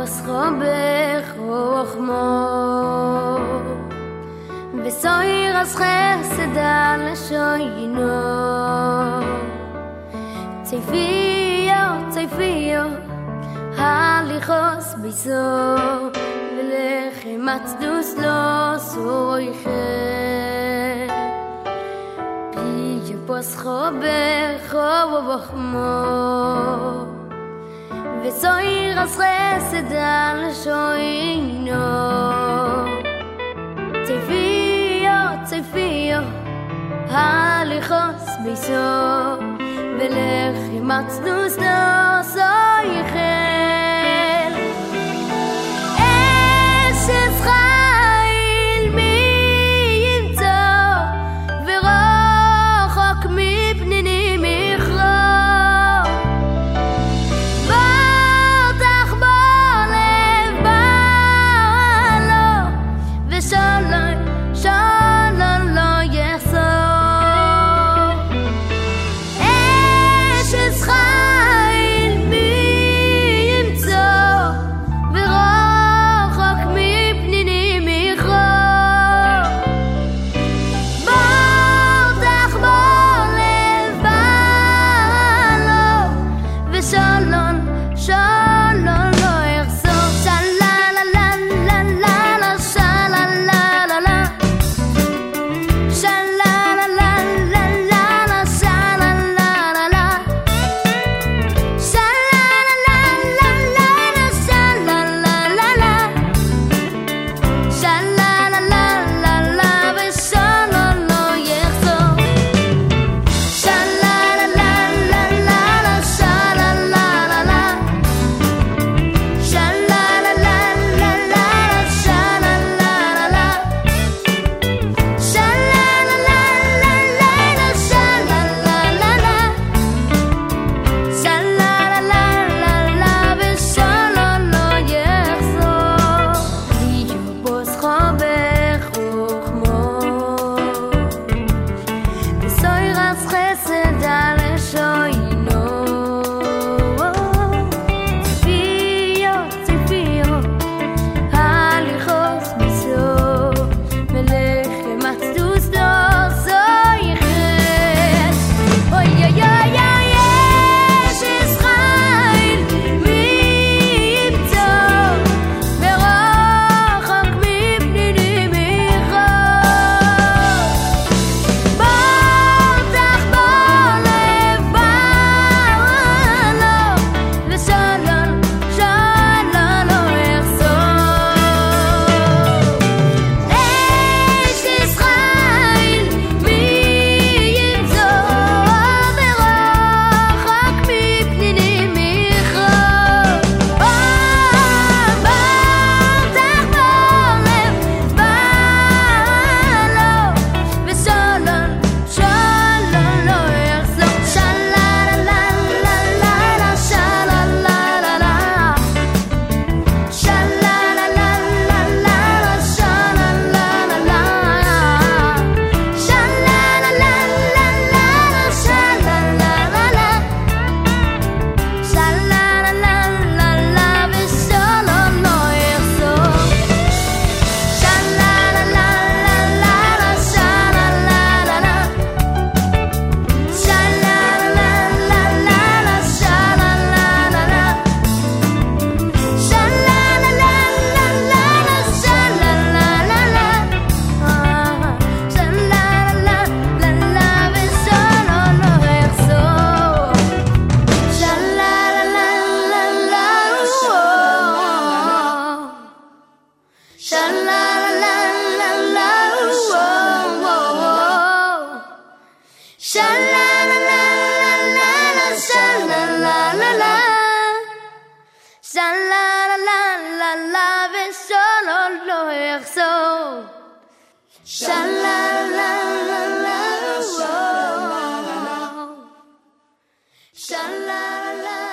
פוסחו בחוכמו וסויר אז חסד על השוינו צייפיו הליכוס ביסו ולכם מצדוס לא סויכל פיו פוסחו בחוכמו וסויר אז חסד על השוינו צייפיו הליכוס ביסו ולכם מצדוס לא סויכל אשת חיל מי ימצוא ורחוק מפניני מכרו בטח בלב בעלו ושלום לא יחזור אשת חיל מי ימצוא ורחוק מפניני מכרו בטח בלב בעלו ושלום לא יחזור Sha la la